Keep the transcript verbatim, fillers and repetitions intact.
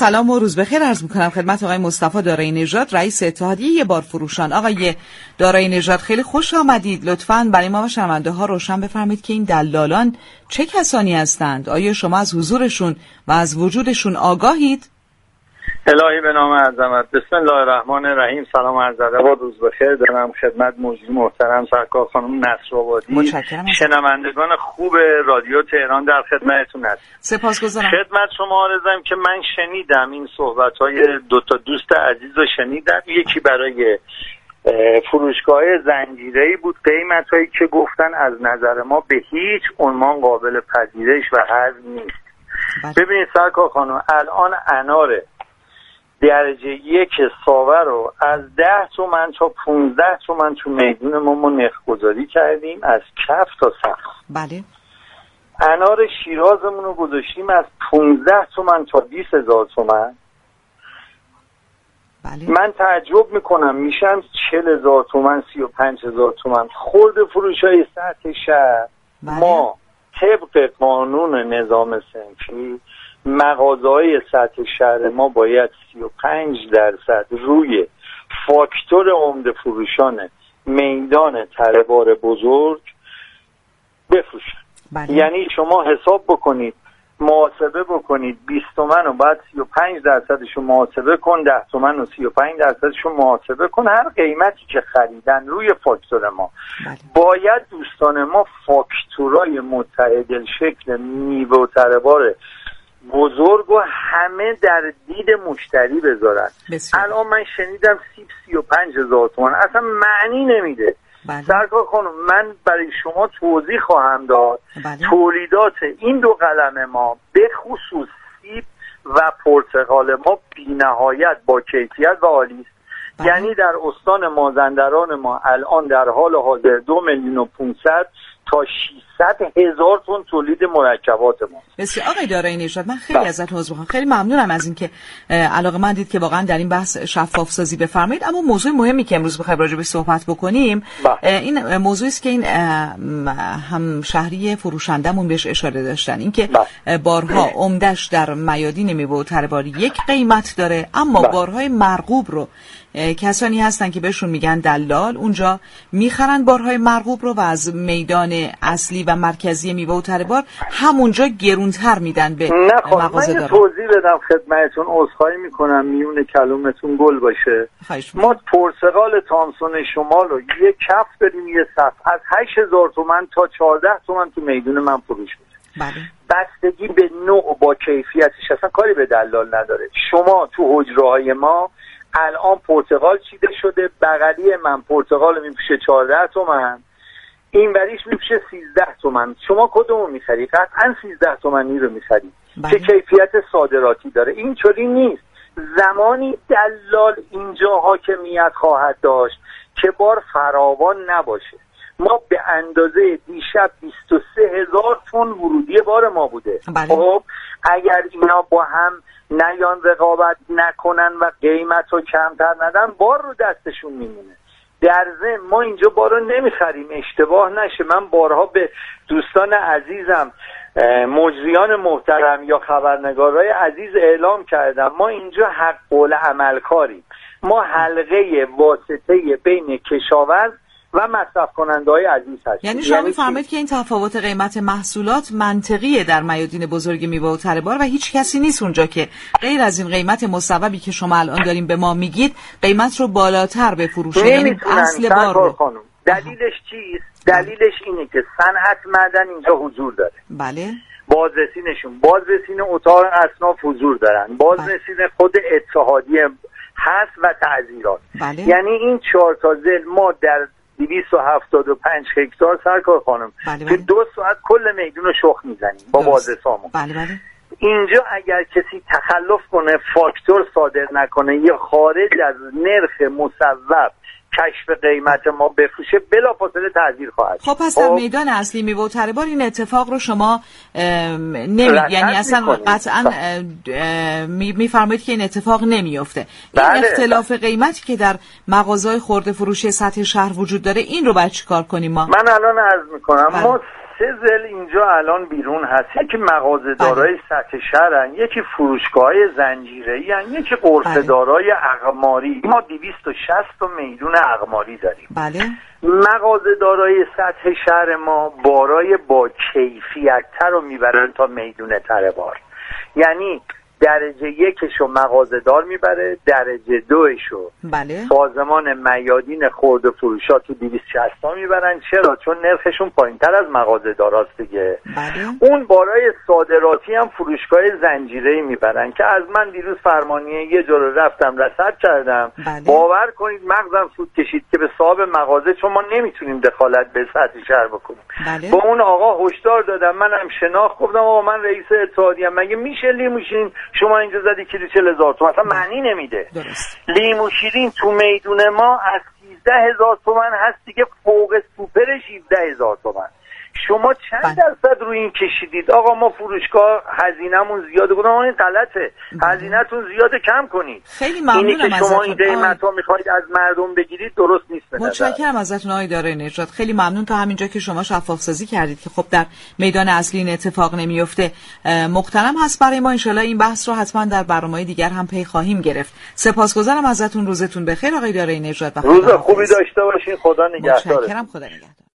سلام و روز بخیر عرض می‌کنم خدمت آقای مصطفی دارایی نژاد، رئیس اتحادیه بارفروشان. آقای دارایی نژاد خیلی خوش آمدید. لطفاً برای ما و شنونده‌ها روشن بفرمایید که این دلالان چه کسانی هستند؟ آیا شما از حضورشون و از وجودشون آگاهید؟ الهی به نام عظمت. بسم الله الرحمن الرحیم. سلام عرض ادب و روز بخیر دارم خدمت مجری محترم سرکار خانم نصرآبادی، شنوندگان خوب رادیو تهران در خدمتتون هستم. سپاسگزارم. خدمت شما عرضم که من شنیدم این صحبت‌های دو تا دوست عزیز رو شنیدم. یکی برای فروشگاه زنجیره‌ای بود، قیمتایی که گفتن از نظر ما به هیچ عنوان قابل پذیرش و هضم نیست. ببینید سرکار خانم، الان انار درجه یک ساوه رو از ده تومن تا پونزده تومن تو میدون ما ما نرخ گذاری کردیم از کف تا سقف. بله. انار شیرازمون رو گذاشتیم از پونزده تومن تا بیست هزار تومن. بله. من تعجب میکنم میشم چهل هزار تومن سی و پنج هزار تومن. خورد فروش های سطح شهر بله. ما طبق قانون نظام صنفی مغازه‌های سطح شهر ما باید سی و پنج درصد روی فاکتور عمده فروشان میدان تره بار بزرگ بفروشن. بله. یعنی شما حساب بکنید، محاسبه بکنید، بیست تومن رو باید سی و پنج درصدش رو محاسبه کن، ده تومن رو سی و پنج درصدش رو محاسبه کن. هر قیمتی که خریدن روی فاکتور ما. بله. باید دوستان ما فاکتورای متعادل شکل میوه و تره بار بزرگ و همه در دید مشتری بذارن. بسیار. الان من شنیدم سیب سی و پنج هزار تومن، اصلا معنی نمیده. بله. سرکار خانم من برای شما توضیح خواهم داد. بله. تولیدات این دو قلم ما به خصوص سیب و پرتقال ما بی نهایت با کیفیت و عالی است. بله. یعنی در استان مازندران ما الان در حال حاضر دو میلیون و پونصد تا ششصد هزار تن تولید مرکبات ما. بسیار. آقای دارایی نژاد من خیلی ازت عذر میخوام، خیلی ممنونم از اینکه علاقه‌مندید که واقعا در این بحث شفاف سازی بفرمایید. اما موضوع مهمی که امروز بخوایم راجع بهش صحبت بکنیم بله. این موضوعی است که این هم شهری فروشندمون بهش اشاره داشتن، اینکه بله. بارها عمدش در میادین میوه و تره بار یک قیمت داره، اما بله. بارهای مرغوب رو کسانی هستن که بهشون میگن دلال، اونجا میخرن بارهای مرغوب رو و از میدان اصلی و مرکزی میوه و تره بار همونجا گرونتر میدن به مغازه دارن. من توضیح بدم خدمتتون، عذرخواهی میکنم میون کلمتون گل باشه. ما پرتقال تامسون شمال رو یک کف داریم، یه صف از هشت هزار تومن تا چهارده تومن تو میدون من فروش میده. بله. بستگی به نوع و با کیفیتش، اصلا کاری به دلال نداره. شما تو حجره‌های ما الان پرتقال چیده شده، بغلی من پرتقال میپوشه چهارده تومن، این وریش میپوشه سیزده تومن. شما کدومو میخری؟ قطعا سیزده تومنی رو میخری که کیفیت صادراتی داره. اینطوری نیست. زمانی دلال اینجا حاکمیت خواهد داشت که بار فراوان نباشه. ما به اندازه دیشب بیست و سه هزار تن ورودی بار ما بوده. خب اگر اینا با هم نیان رقابت نکنن و قیمت رو کمتر ندن، بار رو دستشون میمونه. در ضمن ما اینجا بار رو نمیخریم، اشتباه نشه. من بارها به دوستان عزیزم مجریان محترم یا خبرنگارای عزیز اعلام کردم ما اینجا حق قول عمل کاریم. ما حلقه واسطه بین کشاورز و مصرف کننده های عزیز هستیم. یعنی شما میفرمایید که این تفاوت قیمت محصولات منطقیه در میادین بزرگ میوه و تره بار و هیچ کسی نیست اونجا که غیر از این قیمت مصوبی که شما الان داریم به ما میگید قیمت رو بالاتر بفروشه. یعنی اصل بار رو. خانم. دلیلش چیست؟ دلیلش اینه که صنعت معدن اینجا حضور داره. بله. بازرسینشون، بازرسین اتاق اصناف حضور دارن، بازرسین خود اتحادیه هست و تعزیرات. بله. یعنی این چهار تا ضلع ما در دویست و هفتاد و پنج هکتار سرکار خانم بله بله. که دو ساعت کل میدون رو شخ میزنیم با بازرسامون. بله بله. اینجا اگر کسی تخلف کنه، فاکتور صادر نکنه یا خارج از نرخ مصوب کشف قیمت ما بفروشه، بلافاصله تعزیر خواهد. خب پس در میدان اصلی میوه و تره بار این اتفاق رو شما نمی یعنی اصلا قطعا میفرمایید که این اتفاق نمیفته. بله. این اختلاف قیمتی که در مغازه‌های خرده فروشی سطح شهر وجود داره، این رو باید چیکار کنیم ما؟ من الان عرض میکنم. ما سه زل اینجا الان بیرون هست. یکی مغازه‌دارای سطح شهرن، یکی فروشگاه‌های زنجیره‌ای هن، یکی غرفه‌دارای اقماری. ما دویست و شصت تا میدون اقماری داریم. بله. مغازه‌دارای سطح شهر ما بارای با کیفیت‌تر رو میبرن تا میدون تر بار. یعنی درجه یکشو مغازه‌دار میبره، درجه دوشو بله. سازمان میادین خرده فروشا تو دویست و شصت تا میبرن. چرا؟ چون نرخشون پایینتر از مغازه‌داراست دیگه. بله. اون بارای صادراتی هم فروشگاه زنجیره‌ای میبرن که از من دیروز فرمانیه یه جور رفتم رصد کردم. بله. باور کنید مغزم سود کشید که به صاحب مغازه چون ما نمیتونیم دخالت به سطح شهر بکنیم. بله. با اون آقا هشدار دادم، منم شناخت، گفتم آقا من رئیس اتحادیه، مگه میشه لیموشین شما اینجا زدی کیلو چهل هزار تومان؟ اصلا معنی نمیده. درست. لیمو شیرین تو میدون ما از سیزده هزار تومان هست دیگه، فوق سوپر شیزده هزار تومان. شما چند درصد روی این کشیدید؟ آقا ما فروشگاه هزینه‌مون زیاده، گفتم این غلطه، هزینه‌تون زیاده، کم کنید. خیلی ممنونم اینی که شما این قیمتا میخواید از مردم بگیرید درست نیست. متشکرم ازتون آقای دارای نژاد. خیلی ممنون تا همینجا که شما شفاف سازی کردید که خب در میدان اصلی این اتفاق نمیفته. محترم هست برای ما. انشالله این بحث رو حتما در برنامه‌های دیگر هم پی خواهیم گرفت. سپاسگزارم ازتون. روزتون بخیر آقای دارای نژاد. روز خوبی داشته باشین. خدا نگهدارتون. متشکرم. خدا نگهدار.